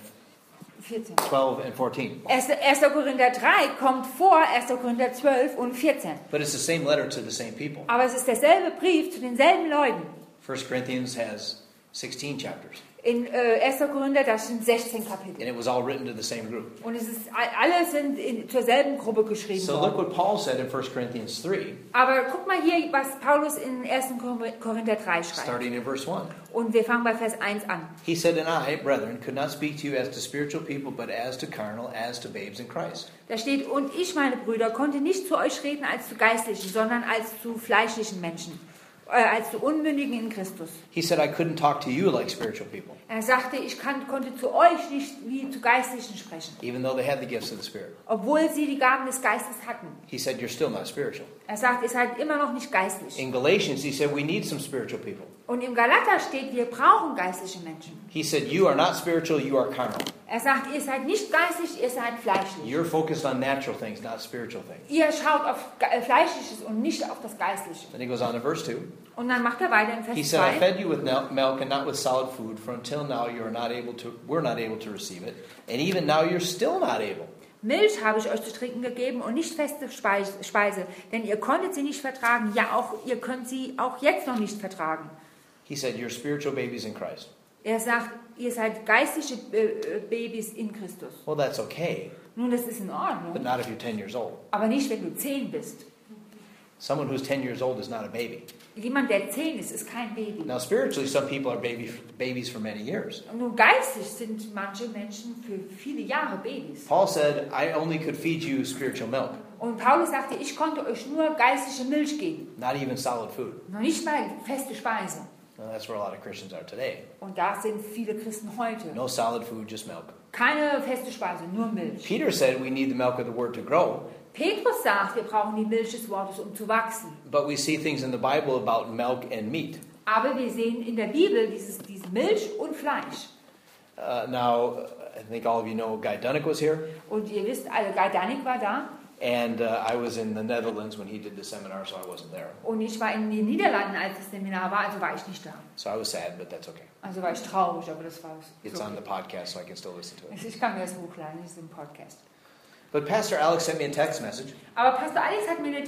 14. 12 and 14. 1. Korinther 3 kommt vor 1. Korinther 12 und 14. But it's the same letter to the same people. Aber es ist derselbe Brief zu denselben Leuten. 1 Corinthians has 16 chapters. In 1. Korinther, das sind 16 Kapitel. And it was all written to the same group. Und alle sind zur selben Gruppe geschrieben So look worden. what Paul said in 1 Corinthians 3, Aber guck mal hier, was Paulus in 1. Korinther 3 schreibt. starting in verse 1. Und wir fangen bei Vers 1 an. He said, And I, brethren, could not speak to you as to spiritual people, but as to carnal, as to babes in Christ. Da steht, und ich, meine Brüder, konnte nicht zu euch reden als zu Geistlichen, sondern als zu fleischlichen Menschen, als zu Unmündigen in Christus. He said, I couldn't talk to you like spiritual people, Er sagte, ich konnte zu euch nicht wie zu Geistlichen sprechen, even though they had the gifts of the Spirit. obwohl sie die Gaben des Geistes hatten. He said, You're still not spiritual. Er sagt, ihr seid immer noch nicht geistlich. In Galatians, he said, We need some spiritual people. Und im Galater steht, wir brauchen geistliche Menschen. He said, You are not spiritual, you are carnal. Er sagt, ihr seid nicht geistlich, ihr seid fleischlich. You're focused on natural things, not spiritual things. Ihr schaut auf Fleischliches und nicht auf das Geistliche. Then he goes on to verse 2. Und dann macht er weiter in He Vers said, I 2. fed you with milk and not with solid food, for until now you are not able to, were not able to receive it, and even now you're still not able. Milch habe ich euch zu trinken gegeben und nicht feste Speise, denn ihr konntet sie nicht vertragen, ja auch ihr könnt sie auch jetzt noch nicht vertragen. He said, You're spiritual babies in Christ. Er sagt, ihr seid geistliche Babys in Christus. Well, that's okay, Nun, das ist in but Ordnung, not if you're 10 years old. aber nicht, wenn du 10 bist. Someone who's 10 years old is not a baby. Jemand, der 10 ist kein Baby. Now, spiritually, some people are babies for many years. Und nun geistig sind manche Menschen für viele Jahre Babys. Paul said, I only could feed you spiritual milk, Und Paulus sagte, ich konnte euch nur geistliche Milch geben, not even solid food. noch nicht mal feste Speise. Now, that's where a lot of Christians are today. Und da sind viele Christen heute. No solid food, just milk. Keine feste Speise, nur Milch. Peter said we need the milk of the word to grow, Petrus sagt, wir brauchen die Milch des Wortes, um zu wachsen. but we see things in the Bible about milk and meat. Aber wir sehen in der Bibel diese Milch und Fleisch. Now, I think all of you know Guy Dunnick was here, Und ihr wisst alle, Guy Danik war da. and I was in the Netherlands when he did the seminar, so I wasn't there. Und ich war in den Niederlanden, als das Seminar war, also war ich nicht da. So I was sad, but that's okay. Also war ich traurig, aber das war It's on the podcast, so I can still listen to it. Ich kann mir das hochladen, das ist im Podcast. But Pastor Alex sent me a text message. Aber Pastor Alex hat mir eine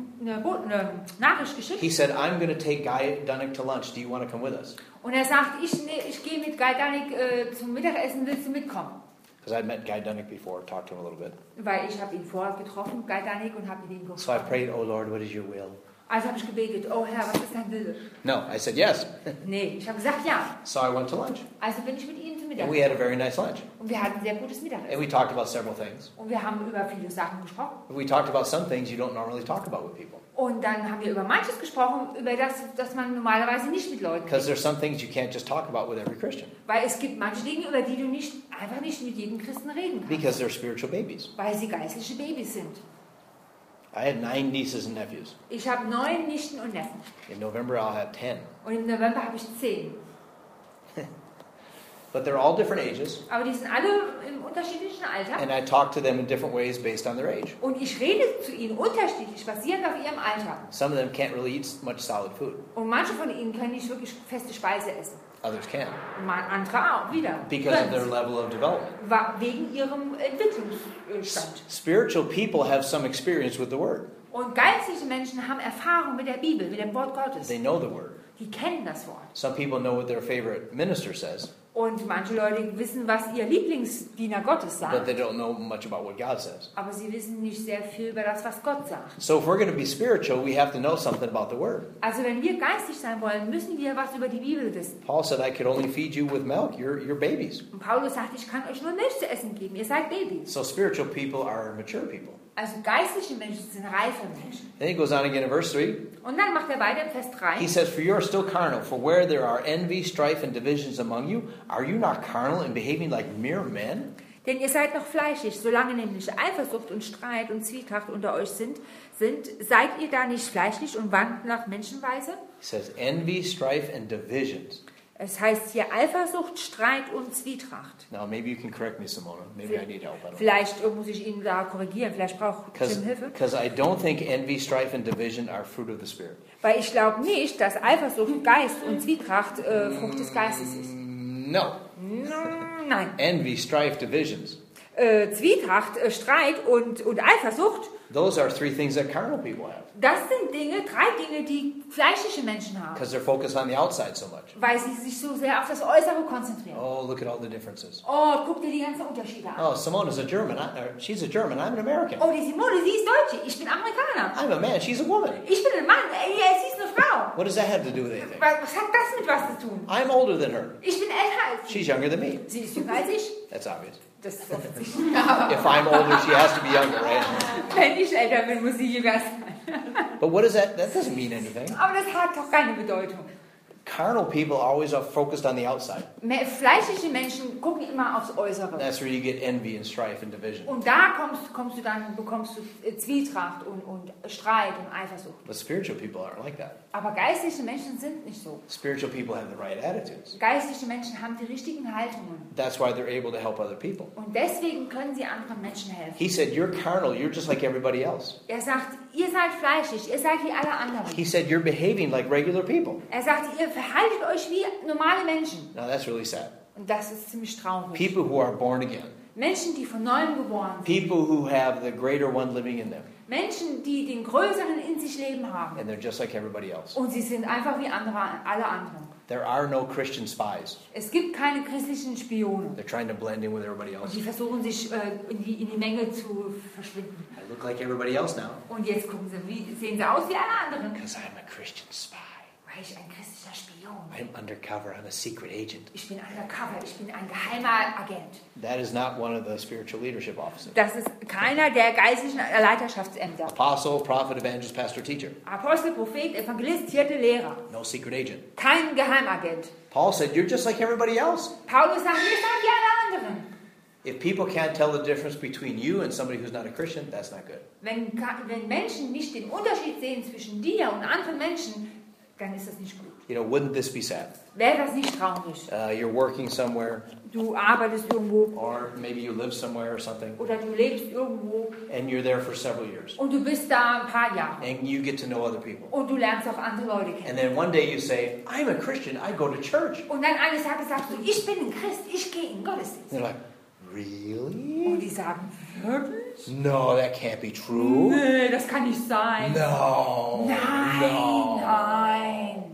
Nachricht geschickt. He said, I'm going to take Guy Dunnick to lunch. Do you want to come with us? Und er sagt, ich gehe mit Guy Danik zum Mittagessen, willst du mitkommen? Because I'd met Guy Dunnick before, talked to him a little bit. Weil ich habe ihn vorher getroffen, Guy Danik, und habe mit ihm So I gesprochen. prayed, Oh Lord, what is your will? Also habe ich gebetet, oh Herr, was ist dein Wille? No, I said yes. Nee, ich habe gesagt ja. So I went to lunch. Also bin ich mit ihm zum And we Mittagessen. had a very nice lunch. Und wir hatten ein sehr gutes And Mittagessen. we talked about several things. Und wir haben über viele Sachen gesprochen. We talked about some things you don't normally talk about with people. Und dann haben wir über manches gesprochen, über das man normalerweise nicht mit Leuten Because redet. there's some things you can't just talk about with every Christian. Weil es gibt manche Dinge, über die du einfach nicht mit jedem Christen reden kannst. Because they're spiritual babies. Weil sie geistliche Babys sind. I had 9 nieces and nephews. Ich habe 9 Nichten und Neffen. In November, I'll have 10. Und im November habe ich 10. But they're all different ages, Aber die sind alle im unterschiedlichen Alter. and I talk to them in different ways based on their age. Und ich rede zu ihnen unterschiedlich, basierend auf ihrem Alter. Some of them can't really eat much solid food. Und manche von ihnen können nicht wirklich feste Speise essen. Others can, Und andere auch wieder. because of their level of development. Wegen ihrem Entwicklungsstand. Spiritual people have some experience with the Word. Und geistliche Menschen haben Erfahrung mit der Bibel, mit dem Wort Gottes. They know the Word. Die kennen das Wort. Some people know what their favorite minister says, Und manche Leute wissen, was ihr Lieblingsdiener Gottes but sagt. they don't know much about what God says. Aber sie wissen nicht sehr viel über das, was Gott sagt. So if we're going to be spiritual, we have to know something about the Word. Also wenn wir geistig sein wollen, müssen wir was über die Bibel wissen. Paul said, I could only feed you with milk. You're babies. Und Paulus sagt, ich kann euch nur Milch zu essen geben. Ihr seid Babys. So spiritual people are mature people. Also geistliche Menschen sind reife Menschen. Then he goes on again in verse 3. Und dann macht er weiter im Vers 3. He says, For you are still carnal, for where there are envy, strife, and divisions among you, are you not carnal and behaving like mere men? Denn ihr seid noch fleischig, solange nämlich Eifersucht und Streit und Zwietracht unter euch sind, seid ihr da nicht fleischlich und wandelt nach Menschenweise? He says, envy, strife, and divisions. Es heißt hier Eifersucht, Streit und Zwietracht. Now, maybe you can correct me, Simona. Maybe I need help. I don't know. Vielleicht muss ich Ihnen da korrigieren, vielleicht braucht Tim Hilfe. Because I don't think envy, strife, and division are fruit of the Spirit. Weil ich glaube nicht, dass Eifersucht, Geist und Zwietracht Frucht des Geistes ist. No. Nein. Envy, strife, divisions. Zwietracht, Streit und Eifersucht, Those are three things that carnal people have. das sind drei Dinge, die fleischliche Menschen haben. Because they're focused on the outside so much. Weil sie sich so sehr auf das Äußere konzentrieren. Oh, look at all the differences. Oh, guck dir die ganzen Unterschiede an. Oh, Simona's a German. She's a German. I'm an American. Oh, die Simone, sie ist Deutsche, ich bin Amerikaner. I'm a man. She's a woman. Ich bin ein Mann, sie ist eine Frau. What does that have to do with anything? Was hat das mit was zu tun? I'm older than her. Ich bin älter als sie. She's younger than me. Sie ist jünger als ich. That's obvious. Das ist offensichtlich. If I'm older, she has to be younger, right? Wenn ich älter bin, muss sie jünger sein. But what is that? That doesn't mean anything. Aber das hat doch keine Bedeutung. Carnal people always are focused on the outside. Fleischliche Menschen gucken immer aufs Äußere. That's where you get envy and strife and division. Und da bekommst du Zwietracht und Streit und Eifersucht. But spiritual people aren't like that. Aber geistliche Menschen sind nicht so. Spiritual people have the right attitudes. Geistliche Menschen haben die richtigen Haltungen. That's why they're able to help other people. Und deswegen können sie anderen Menschen helfen. He said, you're carnal. You're just like everybody else. Er sagt, ihr seid fleischig, ihr seid wie alle anderen. He said, you're behaving like regular people. Er sagt, ihr verhaltet euch wie normale Menschen. Now that's really sad. Und das ist ziemlich traurig. People who are born again. Menschen, die von Neuem geboren sind. People who have the greater one living in them. Menschen, die den Größeren in sich leben haben. And they're just like everybody else. Und sie sind einfach wie alle anderen. There are no Christian spies. Es gibt keine christlichen Spione. They're trying to blend in with everybody Und else. die versuchen sich in die Menge zu verschwinden. I look like everybody else now. Und jetzt sehen sie aus wie alle anderen. Because I'm a Christian spy. Weil ich ein christlicher Spion bin. I'm undercover. I'm a secret agent. Ich bin undercover, ich bin ein geheimer Agent. That is not one of the spiritual leadership offices. Das ist keiner der geistlichen Leiterschaftsämter. Apostle, prophet, evangelist, pastor, teacher. Apostel, Prophet, Evangelist, Hirte, Lehrer. No secret agent. Kein Geheimagent. Paul said, you're just like everybody else. Paulus sagt, ihr seid wie alle anderen. If people can't tell the difference between you and somebody who's not a Christian, that's not good. Wenn Menschen nicht den Unterschied sehen zwischen dir und anderen Menschen, dann ist das nicht gut. You know, wouldn't this be sad? Wäre das nicht traurig? You're working somewhere, Du arbeitest irgendwo or maybe you live somewhere or something, oder du lebst irgendwo and you're there for several years, und du bist da ein paar Jahre and you get to know other people. und du lernst auch andere Leute kennen. And then one day you say, I'm a Christian, I go to church. Und dann eines Tages sagst du, ich bin ein Christ, ich gehe in den Gottesdienst. And they're like, really? Und die sagen, wirklich? No, that can't be true. Nee, das kann nicht sein. No. Nein, No. nein.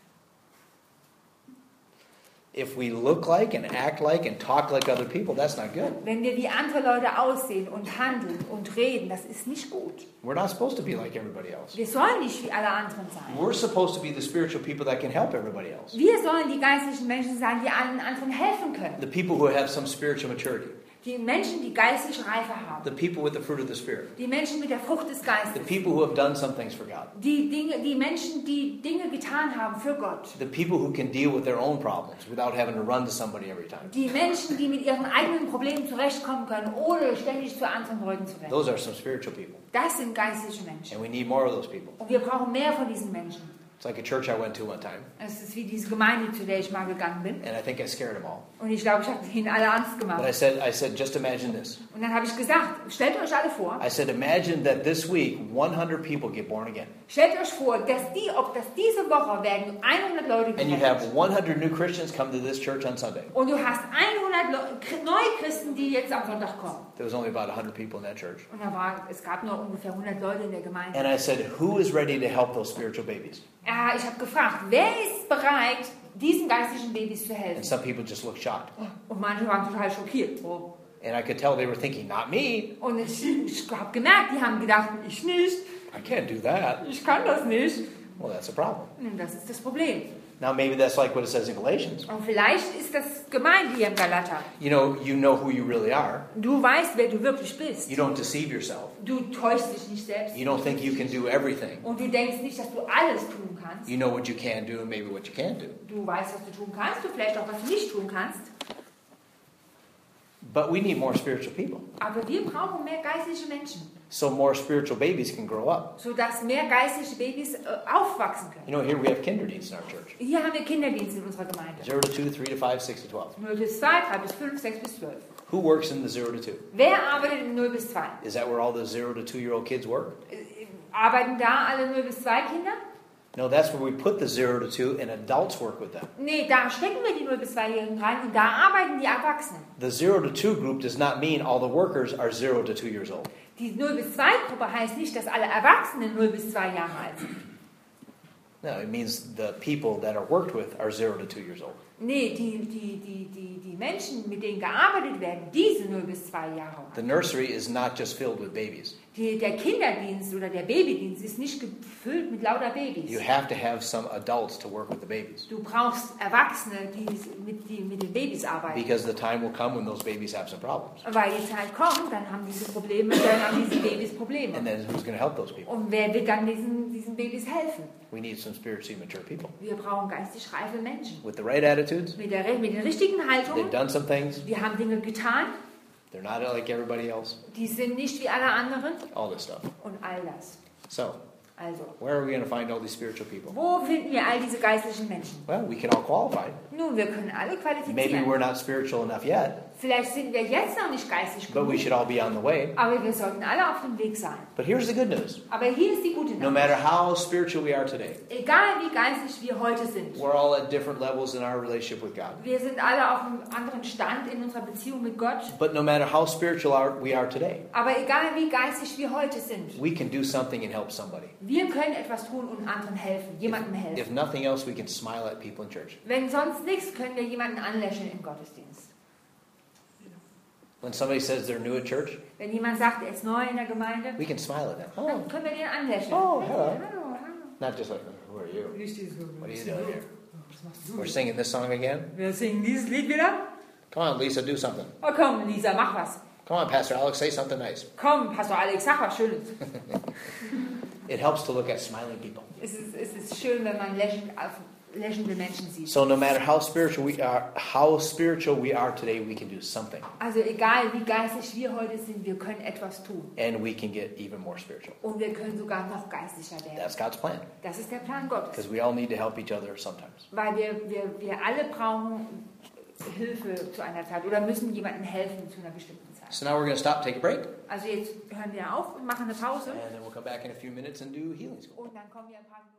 If we look like and act like and talk like other people, that's not good. Wenn wir wie andere Leute aussehen und handeln und reden, das ist nicht gut. We're not supposed to be like everybody else. Wir sollen nicht wie alle anderen sein. We're supposed to be the spiritual people that can help everybody else. Wir sollen die geistlichen Menschen sein, die allen anderen helfen können. The people who have some spiritual maturity. Die Menschen, die geistliche Reife haben. The people with the fruit of the Spirit. Die Menschen mit der Frucht des The Geistes. people who have done some things for God. Die Menschen, die Dinge getan haben für Gott. The people who can deal with their own problems without having to run to somebody every time. Die Menschen, die mit ihren eigenen Problemen zurechtkommen können, ohne ständig zu anderen Leuten zu rennen. Those are some spiritual people. Das sind geistliche Menschen. And we need more of those people. Und wir brauchen mehr von diesen Menschen. It's like a church I went to one time, Es ist wie diese Gemeinde, zu der ich mal gegangen bin. and I think I scared them all. Und ich glaube, ich habe ihnen alle Angst But gemacht. I said, just imagine this. Und dann habe ich gesagt, stellt euch alle vor, I said, imagine that this week 100 people get born again, stellt euch vor, dass diese Woche werden 100 Leute and you have gerettet. 100 new Christians come to this church on Sunday. Und du hast 100 neue Christen, die jetzt am Sonntag kommen. There was only about 100 people in that church. Und es gab nur ungefähr 100 Leute in der Gemeinde. And I said, who is ready to help those spiritual babies? Ja, ich habe gefragt, wer ist bereit, diesen geistlichen Babys zu And helfen? some people just looked shocked. Und manche waren total schockiert. And I could tell they were thinking, not me. Und ich habe gemerkt, die haben gedacht, ich nicht, I can't do that. ich kann das nicht. Well, that's a problem. Und das ist das Problem. Now, maybe that's like what it says in Galatians. Und vielleicht ist das gemeint hier im Galater. You know who you really are. Du weißt, wer du wirklich bist. You don't deceive yourself. Du täuschst dich nicht selbst. You don't think you can do everything. Und du denkst nicht, dass du alles tun kannst. You know what you can do and maybe what you can't do. Du weißt, was du tun kannst, du vielleicht auch, was du nicht tun kannst. But we need more spiritual people. Aber wir brauchen mehr geistliche Menschen, So more spiritual babies can grow up. sodass mehr geistliche Babys aufwachsen können. You know, here we have Kinderdienst in our church. Hier haben wir Kinderdienst in unserer Gemeinde. 0 to 2, 3 to 5, 6 to 12. 0 bis 2, 3 bis 5, 6 bis 12. Who works in the 0 to 2? Wer arbeitet in 0 bis 2? Is that where all the 0 to 2-year-old kids work? Arbeiten da alle 0 bis 2 Kinder? No, that's where we put the 0 to 2 and adults work with them. Nee, da stecken wir die 0 bis 2-Jährigen rein und da arbeiten die Erwachsenen. The 0 to 2 group does not mean all the workers are 0 to 2 years old. Die 0 bis 2 Gruppe heißt nicht, dass alle Erwachsenen 0 bis 2 Jahre alt sind. No, it means the people that are worked with are 0 to 2 years old. Nee, die Menschen, mit denen gearbeitet werden, die sind 0 bis 2 Jahre alt. The nursery is not just filled with babies. Der Kinderdienst oder der Babydienst ist nicht gefüllt mit lauter Babys. You have to have some adults to work with the babies. Du brauchst Erwachsene, die mit den Babys arbeiten. Because the time will come when those babies have some problems. Weil die Zeit kommt, dann haben diese Babys Probleme. And then who's going to help those people? Und wer wird dann diesen Babys helfen? We need some spiritually mature people. Wir brauchen geistig reife Menschen. With the right attitudes, Mit den richtigen Haltungen. they've done some things. Die haben Dinge getan. They're not like everybody else. Die sind nicht wie alle anderen. All this stuff. Und all das. So, Also, where are we going to find all these spiritual people? wo finden wir all diese geistlichen Menschen? Well, we can all qualify. Nun, wir können alle Maybe qualifizieren. we're not spiritual enough yet, Vielleicht sind wir jetzt noch nicht geistig but we genug, should all be on the way. aber wir sollten alle auf dem Weg sein. But here's the good news. Aber hier ist die gute No Nachricht. matter how spiritual we are today, Egal wie geistig wir heute sind, we're all at different levels in our relationship with God. wir sind alle auf einem anderen Stand in unserer Beziehung mit Gott. But no matter how spiritual we are today, Aber egal wie geistig wir heute sind, we can do something and help somebody. wir können etwas tun und anderen helfen, jemandem helfen. If nothing else, we can smile at people in church. Wenn sonst nichts, können wir jemanden anlächeln im Gottesdienst. When somebody says they're new at church, Wenn jemand sagt, er ist neu in der Gemeinde, we can smile at them. Oh, dann können wir den anlächeln. Oh, Hey, hello. hallo. not just like, who are you? Richtig so. What are you doing here? Was machst du? We're singing this song again. Wir singen dieses Lied wieder. Come on, Lisa, do something. Oh komm, Lisa, mach was. Come on, Pastor Alex, say something nice. Komm, Pastor Alex, sag was Schönes. It helps to look at smiling people. Es ist schön, wenn man lächelnde Menschen sieht. So no matter how spiritual we are today, we can do something, Also egal wie geistig wir heute sind, wir können etwas tun. and we can get even more spiritual. Und wir können sogar noch geistlicher werden. That's God's plan, Das ist der Plan Gottes. because we all need to help each other sometimes. Weil wir alle brauchen Hilfe zu einer Zeit oder müssen jemandem helfen zu einer bestimmten Zeit. So now we're going to stop, take a break, Also jetzt hören wir auf und machen eine Pause. and then we'll come back in a few minutes and do healing school. Und dann kommen wir ein paar Minuten.